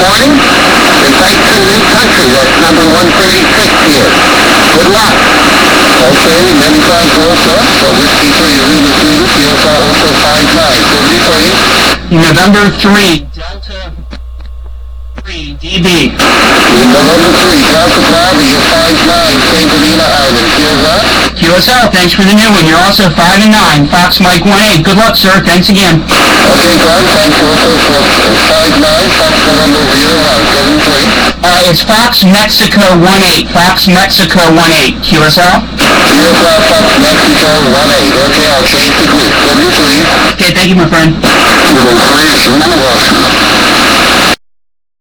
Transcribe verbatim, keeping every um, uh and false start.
morning. The sights in New Country, that's number one thirty-six here. Good luck. Okay, many times also. So Whiskey three, Lima two, Q S R also five nine. thirty-three. November three, Delta three, D B. November three, Delta Bravo, you're five nine, Saint Helena Island. Q S R? Q S R, thanks for the new one. You're also five and nine. Fox Mike one eight. Good luck, sir. Thanks again. Okay, Glenn, thanks also for five nine, Fox November zero one, seven three. Uh, it's Fox Mexico one eight. Fox Mexico one eight. Q S R? Q S R, Fox Mexico one eight. Okay, I'll change the group. seventy-three. Okay, thank you, my friend. seventy-three,